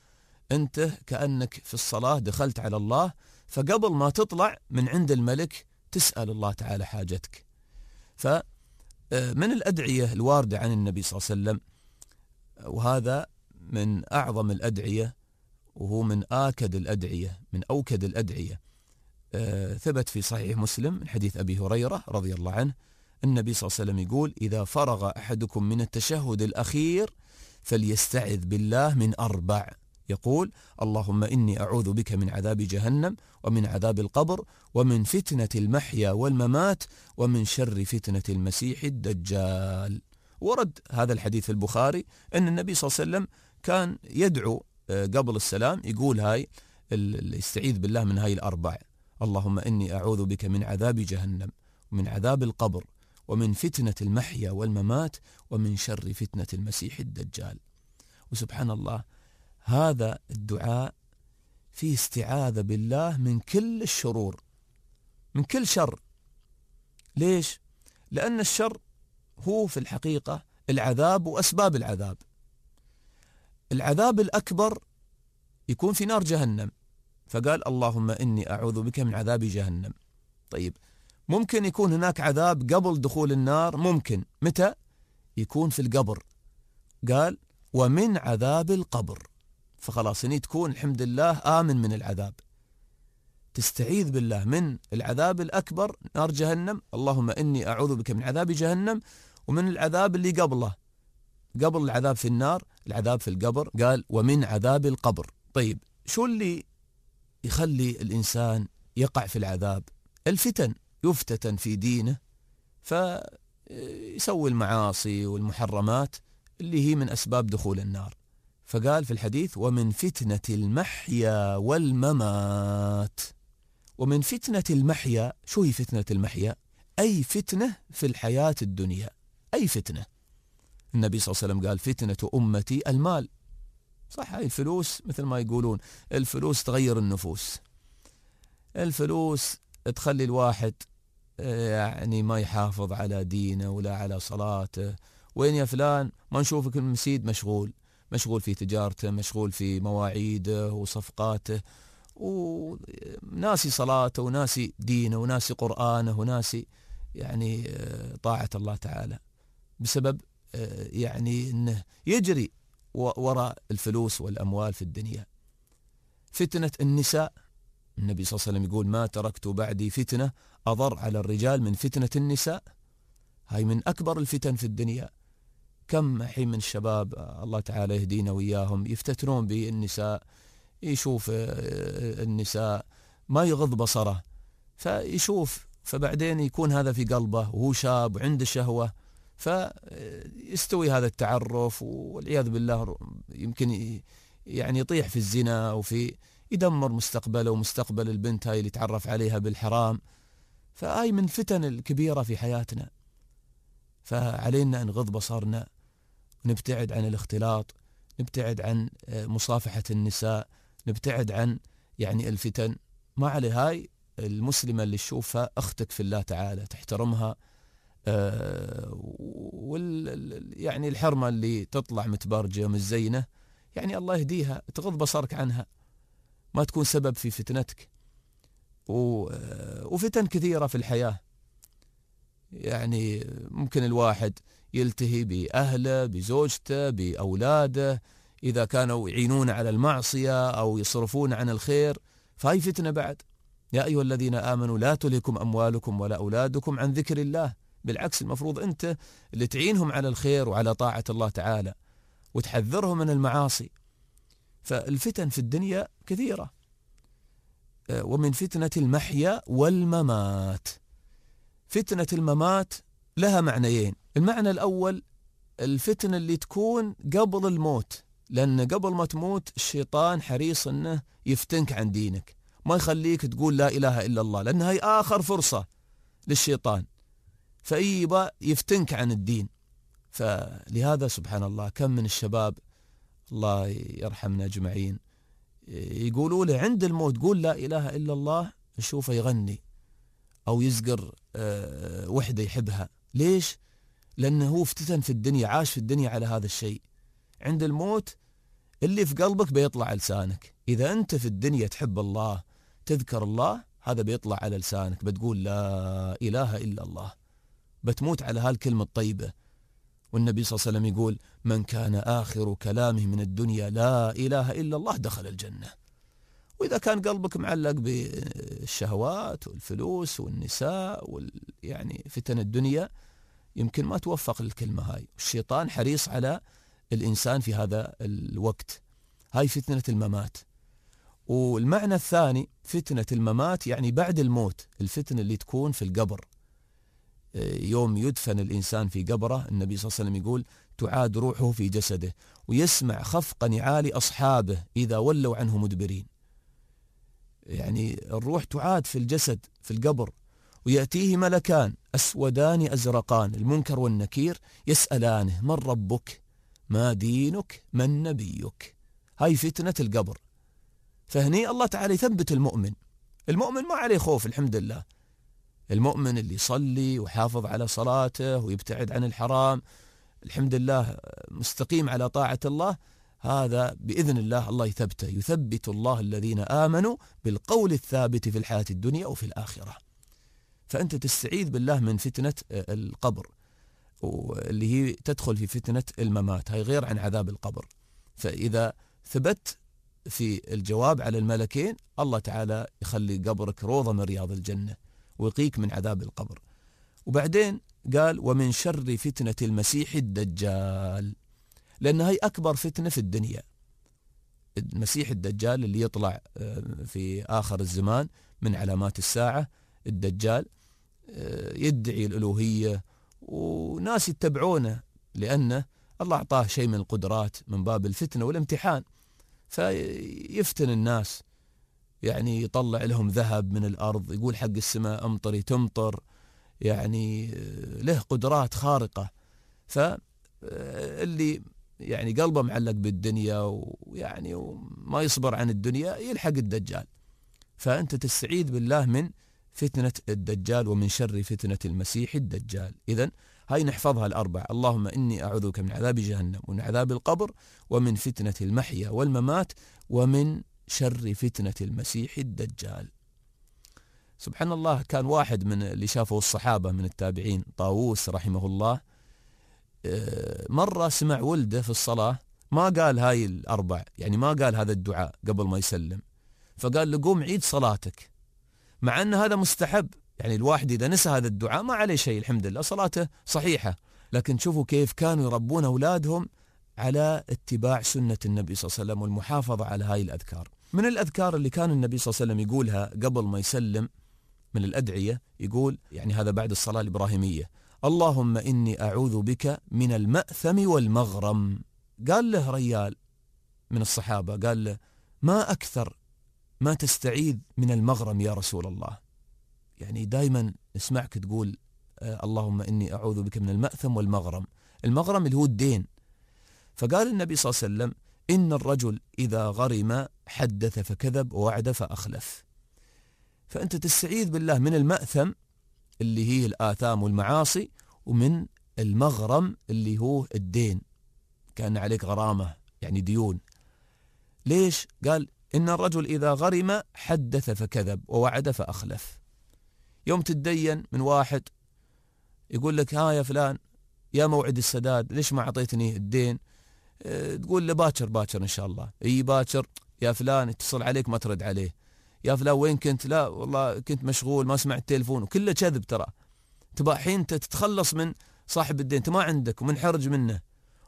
أنت كأنك في الصلاة دخلت على الله، فقبل ما تطلع من عند الملك تسأل الله تعالى حاجتك. فمن الأدعية الواردة عن النبي صلى الله عليه وسلم، وهذا من أعظم الأدعية وهو من آكد الأدعية، من أوكد الأدعية، ثبت في صحيح مسلم من حديث أبي هريرة رضي الله عنه، النبي صلى الله عليه وسلم يقول: إذا فرغ أحدكم من التشهد الأخير فليستعذ بالله من 4. يقول: اللهم إني أعوذ بك من عذاب جهنم ومن عذاب القبر ومن فتنة المحيا والممات ومن شر فتنة المسيح الدجال. ورد هذا الحديث في البخاري أن النبي صلى الله عليه وسلم كان يدعو قبل السلام، يقول هاي يستعيذ بالله من هاي 4: اللهم إني أعوذ بك من عذاب جهنم ومن عذاب القبر ومن فتنة المحيا والممات ومن شر فتنة المسيح الدجال. وسبحان الله، هذا الدعاء فيه استعاذة بالله من كل الشرور، من كل شر. ليش؟ لأن الشر هو في الحقيقة العذاب وأسباب العذاب. العذاب الأكبر يكون في نار جهنم، فقال: اللهم إني أعوذ بك من عذاب جهنم. طيب، ممكن يكون هناك عذاب قبل دخول النار، ممكن. متى؟ يكون في القبر. قال: ومن عذاب القبر. فخلاص هني تكون الحمد لله آمن من العذاب. تستعيذ بالله من العذاب الأكبر نار جهنم، اللهم إني أعوذ بك من عذاب جهنم، ومن العذاب اللي قبله، قبل العذاب في النار العذاب في القبر، قال: ومن عذاب القبر. طيب، شو اللي يخلي الإنسان يقع في العذاب؟ الفتن، يفتتن في دينه فيسوي المعاصي والمحرمات اللي هي من أسباب دخول النار. فقال في الحديث: ومن فتنة المحيا والممات. ومن فتنة المحيا، شو هي فتنة المحيا؟ أي فتنة في الحياة الدنيا، أي فتنة. النبي صلى الله عليه وسلم قال: فتنة أمتي المال. صح، هاي الفلوس مثل ما يقولون، الفلوس تغير النفوس، الفلوس تخلي الواحد يعني ما يحافظ على دينه ولا على صلاته. وين يا فلان؟ ما نشوفك المسيد، مشغول في تجارته، مشغول في مواعيده وصفقاته، وناسي صلاته وناسي دينه وناسي قرآنه وناسي يعني طاعة الله تعالى، بسبب يعني انه يجري وراء الفلوس والأموال في الدنيا. فتنة النساء، النبي صلى الله عليه وسلم يقول: ما تركت بعدي فتنة أضر على الرجال من فتنة النساء. هاي من أكبر الفتن في الدنيا. كم حين من الشباب الله تعالى يهدينا وإياهم يفتتنون بالنساء، يشوف النساء ما يغض بصره، فيشوف، فبعدين يكون هذا في قلبه وهو شاب وعنده شهوة، فيستوي هذا التعرف، والعياذ بالله يمكن يعني يطيح في الزنا، وفي يدمر مستقبله ومستقبل البنت هاي اللي تعرف عليها بالحرام. فهاي من فتن الكبيرة في حياتنا. فعلينا أن نغض بصرنا، نبتعد عن الاختلاط، نبتعد عن مصافحة النساء، نبتعد عن يعني الفتن. ما عليه هاي المسلمة اللي تشوفها أختك في الله تعالى تحترمها، يعني الحرمة اللي تطلع متبرجة متزينة، يعني الله يهديها، تغض بصرك عنها، ما تكون سبب في فتنتك. وفتن كثيرة في الحياة، يعني ممكن الواحد يلتهي بأهله، بزوجته، بأولاده، إذا كانوا يعينون على المعصية أو يصرفون عن الخير، فهي فتنة بعد. يا أيها الذين آمنوا لا تلهكم أموالكم ولا أولادكم عن ذكر الله. بالعكس، المفروض أنت اللي تعينهم على الخير وعلى طاعة الله تعالى وتحذرهم من المعاصي. فالفتن في الدنيا كثيرة. ومن فتنة المحيا والممات. فتنة الممات لها معنيين. المعنى الأول الفتنة اللي تكون قبل الموت، لأن قبل ما تموت الشيطان حريص أنه يفتنك عن دينك، ما يخليك تقول لا إله إلا الله، لأن هاي آخر فرصة للشيطان، فيبقى يفتنك عن الدين. فلهذا سبحان الله كم من الشباب الله يرحمنا أجمعين يقولوا له عند الموت قول لا إله إلا الله، نشوفه يغني أو يزقر وحدة يحبها. ليش؟ لأنه هو افتتن في الدنيا، عاش في الدنيا على هذا الشيء. عند الموت اللي في قلبك بيطلع على لسانك. إذا أنت في الدنيا تحب الله تذكر الله، هذا بيطلع على لسانك، بتقول لا إله إلا الله، بتموت على هالكلمة الطيبة. والنبي صلى الله عليه وسلم يقول من كان آخر كلامه من الدنيا لا إله إلا الله دخل الجنة. وإذا كان قلبك معلق بالشهوات والفلوس والنساء يعني فتن الدنيا، يمكن ما توفق للكلمة هاي. الشيطان حريص على الإنسان في هذا الوقت. هاي فتنة الممات. والمعنى الثاني فتنة الممات يعني بعد الموت، الفتنة اللي تكون في القبر. يوم يدفن الإنسان في قبره، النبي صلى الله عليه وسلم يقول تعاد روحه في جسده ويسمع خفق نعال أصحابه إذا ولوا عنه مدبرين. يعني الروح تعاد في الجسد في القبر، ويأتيه ملكان أسودان أزرقان المنكر والنكير يسألانه من ربك ما دينك من نبيك. هاي فتنة القبر. فهني الله تعالى يثبت المؤمن ما عليه خوف، الحمد لله. المؤمن اللي يصلي وحافظ على صلاته ويبتعد عن الحرام، الحمد لله مستقيم على طاعة الله، هذا بإذن الله الله يثبته. يثبت الله الذين آمنوا بالقول الثابت في الحياة الدنيا وفي الآخرة. فأنت تستعيذ بالله من فتنة القبر، واللي هي تدخل في فتنة الممات، هاي غير عن عذاب القبر. فإذا ثبت في الجواب على الملكين، الله تعالى يخلي قبرك روضة من رياض الجنة ويقيك من عذاب القبر. وبعدين قال ومن شر فتنة المسيح الدجال، لأن هي أكبر فتنة في الدنيا. المسيح الدجال اللي يطلع في آخر الزمان من علامات الساعة، الدجال يدعي الألوهية وناس يتبعونه، لأنه الله أعطاه شيء من القدرات من باب الفتنة والامتحان، فيفتن الناس. يعني يطلع لهم ذهب من الأرض، يقول حق السماء أمطري تمطر، يعني له قدرات خارقة. فاللي يعني قلبه معلق بالدنيا ويعني وما يصبر عن الدنيا يلحق الدجال. فأنت تستعيذ بالله من فتنة الدجال ومن شر فتنة المسيح الدجال. إذن هاي نحفظها الأربع: اللهم إني أعوذ بك من عذاب جهنم ومن عذاب القبر ومن فتنة المحيا والممات ومن شر فتنة المسيح الدجال. سبحان الله، كان واحد من اللي شافوا الصحابة من التابعين، طاووس رحمه الله، مرة سمع ولده في الصلاة ما قال هاي الأربع، يعني ما قال هذا الدعاء قبل ما يسلم، فقال له قوم عيد صلاتك، مع أن هذا مستحب. يعني الواحد إذا نسى هذا الدعاء ما عليه شيء، الحمد لله صلاته صحيحة. لكن شوفوا كيف كانوا يربون أولادهم على اتباع سنة النبي صلى الله عليه وسلم والمحافظة على هاي الأذكار. من الأذكار اللي كان النبي صلى الله عليه وسلم يقولها قبل ما يسلم من الأدعية، يقول يعني هذا بعد الصلاة الإبراهيمية: اللهم إني أعوذ بك من المأثم والمغرم. قال له ريال من الصحابة، قال له ما أكثر ما تستعيذ من المغرم يا رسول الله. يعني دايما اسمعك تقول اللهم إني أعوذ بك من المأثم والمغرم. المغرم اللي هو الدين. فقال النبي صلى الله عليه وسلم: إن الرجل إذا غرم حدث فكذب ووعد فأخلف. فأنت تستعيذ بالله من المأثم اللي هي الآثام والمعاصي، ومن المغرم اللي هو الدين، كان عليك غرامة يعني ديون. ليش؟ قال إن الرجل إذا غرم حدث فكذب ووعد فأخلف. يوم تتدين من واحد يقول لك ها يا فلان يا موعد السداد ليش ما أعطيتني الدين؟ تقول له باكر إن شاء الله. اي باكر يا فلان، اتصل عليك ما ترد عليه. يا فلان وين كنت؟ لا والله كنت مشغول ما سمعت التليفون. وكله كذب ترى. تبقى حين تتخلص من صاحب الدين انت ما عندك ومنحرج منه،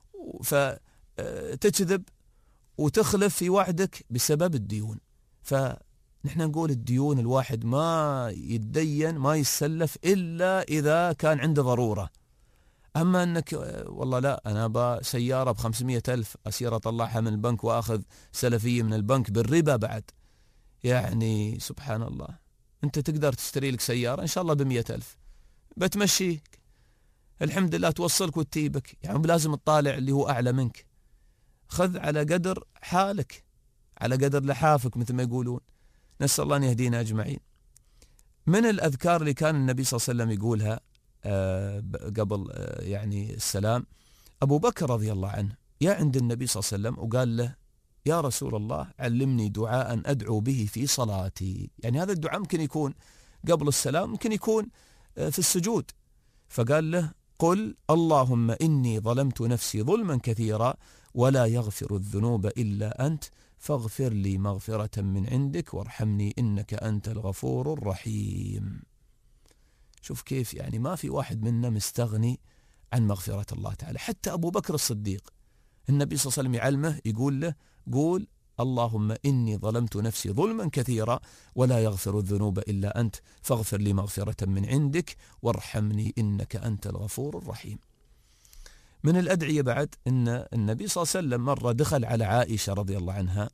فتكذب وتخلف في وعدك بسبب الديون. فنحن نقول الديون الواحد ما يتدين ما يسلف إلا إذا كان عنده ضرورة. أما أنك والله لا أنا بسيارة ب500,000 أسير أطلعها من البنك وأخذ سلفية من البنك بالربا بعد، يعني سبحان الله. أنت تقدر تشتري لك سيارة إن شاء الله ب100,000 بتمشيك الحمد لله، توصلك وتجيبك. يعني لازم تطالع اللي هو أعلى منك. خذ على قدر حالك، على قدر لحافك مثل ما يقولون. نسأل الله أن يهدينا أجمعين. من الأذكار اللي كان النبي صلى الله عليه وسلم يقولها قبل يعني السلام، أبو بكر رضي الله عنه يا عند النبي صلى الله عليه وسلم وقال له يا رسول الله علمني دعاء أدعو به في صلاتي. يعني هذا الدعاء ممكن يكون قبل السلام، ممكن يكون في السجود. فقال له قل اللهم إني ظلمت نفسي ظلما كثيرا ولا يغفر الذنوب إلا أنت فاغفر لي مغفرة من عندك وارحمني إنك أنت الغفور الرحيم. شوف كيف يعني ما في واحد منا مستغني عن مغفرة الله تعالى. حتى أبو بكر الصديق النبي صلى الله عليه وسلم يعلمه يقول له قول اللهم إني ظلمت نفسي ظلما كثيرا ولا يغفر الذنوب إلا أنت فاغفر لي مغفرة من عندك وارحمني إنك أنت الغفور الرحيم. من الأدعية بعد أن النبي صلى الله عليه وسلم مرة دخل على عائشة رضي الله عنها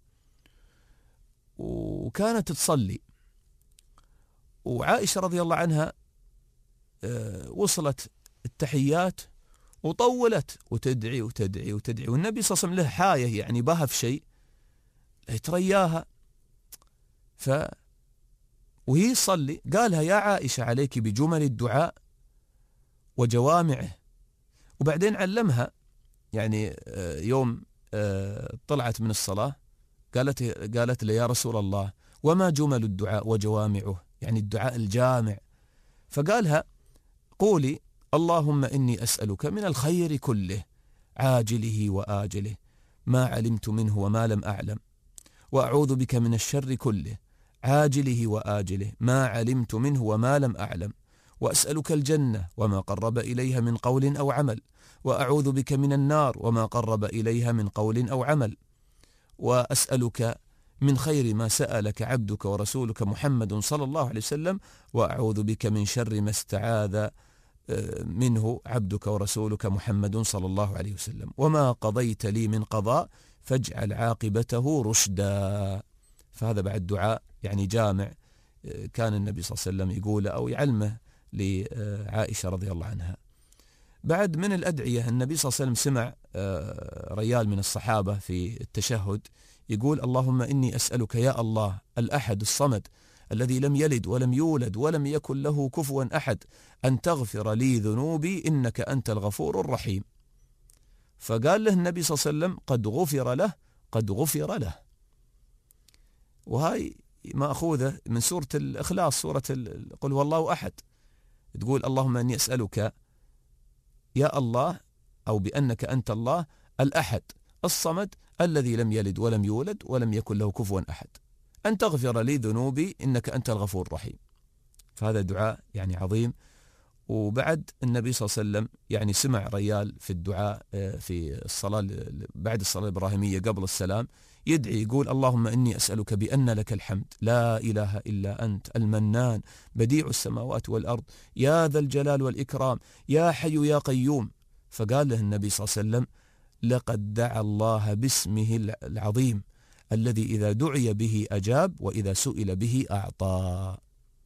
وكانت تصلي، وعائشة رضي الله عنها وصلت التحيات وطولت وتدعي وتدعي وتدعي، والنبي صلى الله عليه وسلم له حاية يعني باها في شيء يترياها. وهي تصلي قالها يا عائشة عليك بجمل الدعاء وجوامعه. وبعدين علمها يعني يوم طلعت من الصلاة قالت له يا رسول الله وما جمل الدعاء وجوامعه، يعني الدعاء الجامع. فقالها قولي اللهم إني أسألك من الخير كله عاجله وآجله ما علمت منه وما لم أعلم، وأعوذ بك من الشر كله عاجله وآجله ما علمت منه وما لم أعلم، وأسألك الجنة وما قرب إليها من قول أو عمل، وأعوذ بك من النار وما قرب إليها من قول أو عمل، وأسألك من خير ما سألك عبدك ورسولك محمد صلى الله عليه وسلم، وأعوذ بك من شر ما استعاذ منه عبدك ورسولك محمد صلى الله عليه وسلم، وما قضيت لي من قضاء فاجعل عاقبته رشدا. فهذا بعد دعاء يعني جامع كان النبي صلى الله عليه وسلم يقوله أو يعلمه لعائشة رضي الله عنها. بعد من الأدعية النبي صلى الله عليه وسلم سمع رجال من الصحابة في التشهد يقول اللهم إني أسألك يا الله الأحد الصمد الذي لم يلد ولم يولد ولم يكن له كفوا أحد أن تغفر لي ذنوبي إنك أنت الغفور الرحيم. فقال له النبي صلى الله عليه وسلم قد غفر له قد غفر له. وهاي مأخوذة من سورة الإخلاص، سورة قل هو الله أحد. تقول اللهم إني أسألك يا الله أو بأنك أنت الله الأحد الصمد الذي لم يلد ولم يولد ولم يكن له كفوا أحد أن تغفر لي ذنوبي إنك أنت الغفور الرحيم. فهذا دعاء يعني عظيم. وبعد النبي صلى الله عليه وسلم يعني سمع ريال في الدعاء في الصلاة بعد الصلاة الإبراهيمية قبل السلام يدعي يقول اللهم إني أسألك بأن لك الحمد لا إله إلا أنت المنان بديع السماوات والأرض يا ذا الجلال والإكرام يا حي يا قيوم. فقال له النبي صلى الله عليه وسلم لقد دعا الله باسمه العظيم الذي إذا دعي به أجاب وإذا سئل به أعطى.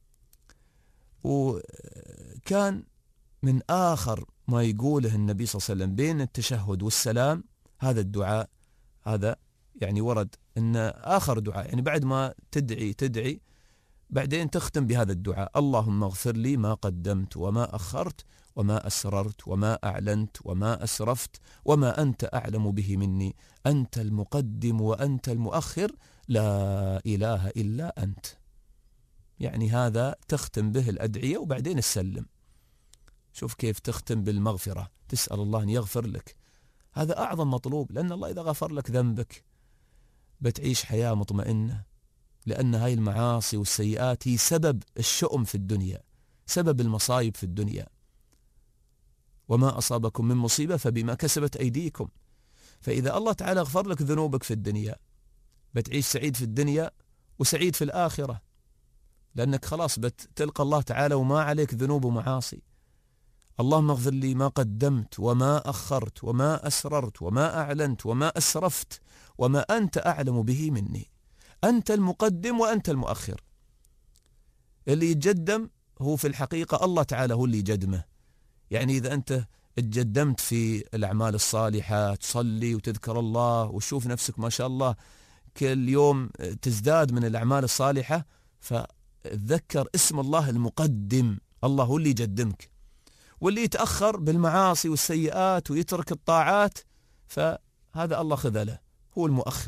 وكان من آخر ما يقوله النبي صلى الله عليه وسلم بين التشهد والسلام هذا الدعاء، هذا يعني ورد أن آخر دعاء يعني بعد ما تدعي بعدين تختم بهذا الدعاء اللهم اغفر لي ما قدمت وما أخرت وما أسررت وما أعلنت وما أسرفت وما أنت أعلم به مني أنت المقدم وأنت المؤخر لا إله إلا أنت. يعني هذا تختم به الأدعية وبعدين السلم. شوف كيف تختم بالمغفرة، تسأل الله أن يغفر لك. هذا أعظم مطلوب، لأن الله إذا غفر لك ذنبك بتعيش حياة مطمئنة، لأن هاي المعاصي والسيئات هي سبب الشؤم في الدنيا، سبب المصايب في الدنيا. وما أصابكم من مصيبة فبما كسبت أيديكم. فإذا الله تعالى غفر لك ذنوبك في الدنيا بتعيش سعيد في الدنيا وسعيد في الآخرة، لأنك خلاص بتلقى الله تعالى وما عليك ذنوب ومعاصي. اللهم اغفر لي ما قدمت وما أخرت وما أسررت وما أعلنت وما أسرفت وما أنت أعلم به مني أنت المقدم وأنت المؤخر. اللي يتقدم هو في الحقيقة الله تعالى هو اللي يقدمه. يعني إذا أنت اتقدمت في الأعمال الصالحة تصلي وتذكر الله وتشوف نفسك ما شاء الله كل يوم تزداد من الأعمال الصالحة، فتذكر اسم الله المقدم، الله هو اللي يقدمك. واللي يتأخر بالمعاصي والسيئات ويترك الطاعات فهذا الله خذله، هو المؤخر.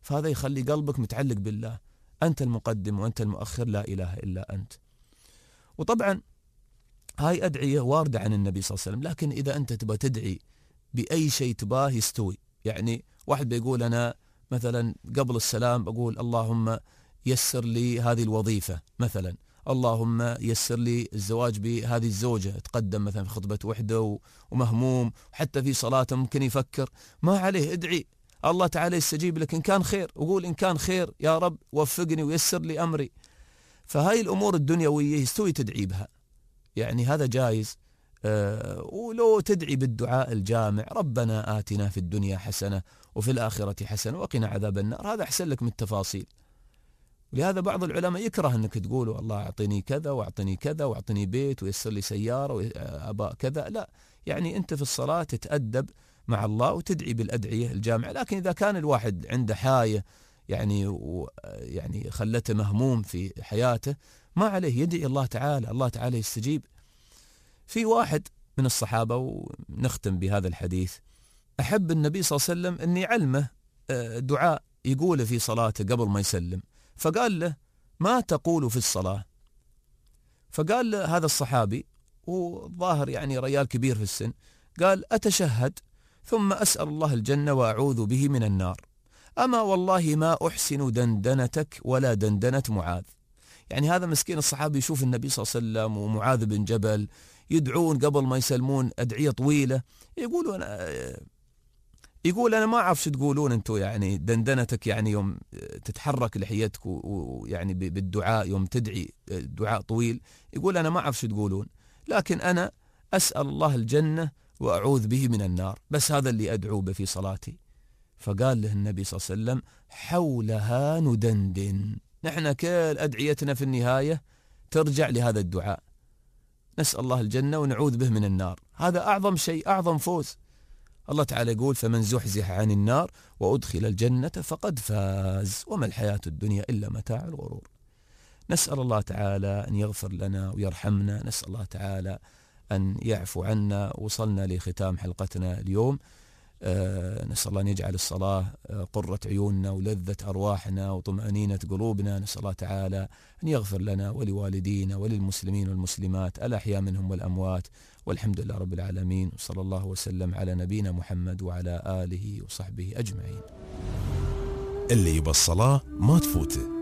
فهذا يخلي قلبك متعلق بالله، أنت المقدم وأنت المؤخر، لا إله إلا أنت. وطبعا هاي أدعية واردة عن النبي صلى الله عليه وسلم، لكن إذا أنت تبغى تدعي بأي شيء تباه يستوي. يعني واحد بيقول أنا مثلا قبل السلام بقول اللهم يسر لي هذه الوظيفة مثلا، اللهم يسر لي الزواج بهذه الزوجة، تقدم مثلا في خطبة وحدة ومهموم، حتى في صلاته ممكن يفكر، ما عليه ادعي الله تعالى يستجيب لك إن كان خير، وقول إن كان خير يا رب وفقني ويسر لي أمري. فهاي الأمور الدنيوية يستوي تدعي بها، يعني هذا جائز. ولو تدعي بالدعاء الجامع ربنا آتنا في الدنيا حسنة وفي الآخرة حسنة وقنا عذاب النار، هذا أحسن لك من التفاصيل. ولهذا بعض العلماء يكره أنك تقول الله أعطني كذا وأعطني كذا وأعطني بيت ويسر لي سيارة وأباء كذا، لا، يعني أنت في الصلاة تتأدب مع الله وتدعي بالأدعية الجامعة. لكن إذا كان الواحد عنده حاجة يعني خلته مهموم في حياته، ما عليه يدعي الله تعالى، الله تعالى يستجيب. في واحد من الصحابة، ونختم بهذا الحديث، أحب النبي صلى الله عليه وسلم أن يعلمه دعاء يقوله في صلاته قبل ما يسلم، فقال له ما تقول في الصلاة؟ فقال له هذا الصحابي، وظاهر يعني ريال كبير في السن، قال أتشهد ثم أسأل الله الجنة وأعوذ به من النار، أما والله ما أحسن دندنتك ولا دندنة معاذ. يعني هذا مسكين الصحابي يشوف النبي صلى الله عليه وسلم ومعاذ بن جبل يدعون قبل ما يسلمون أدعية طويلة، يقول أنا ما أعرف شو تقولون أنتوا، يعني دندنتك يعني يوم تتحرك لحيتك ويعني بالدعاء يوم تدعي دعاء طويل، يقول أنا ما أعرف شو تقولون، لكن أنا أسأل الله الجنة وأعوذ به من النار، بس هذا اللي أدعو به في صلاتي. فقال له النبي صلى الله عليه وسلم حولها ندندن. نحن كل أدعيتنا في النهاية ترجع لهذا الدعاء، نسأل الله الجنة ونعوذ به من النار. هذا أعظم شيء، أعظم فوز. الله تعالى يقول فمن زحزح عن النار وأدخل الجنة فقد فاز وما الحياة الدنيا إلا متاع الغرور. نسأل الله تعالى أن يغفر لنا ويرحمنا، نسأل الله تعالى أن يعفو عنا. وصلنا لختام حلقتنا اليوم، نسأل الله أن يجعل الصلاة قرة عيوننا ولذة أرواحنا وطمأنينة قلوبنا. نسأل الله تعالى أن يغفر لنا ولوالدينا وللمسلمين والمسلمات الأحياء منهم والأموات، والحمد لله رب العالمين، وصلى الله وسلم على نبينا محمد وعلى آله وصحبه أجمعين. اللي يبى الصلاة ما تفوته.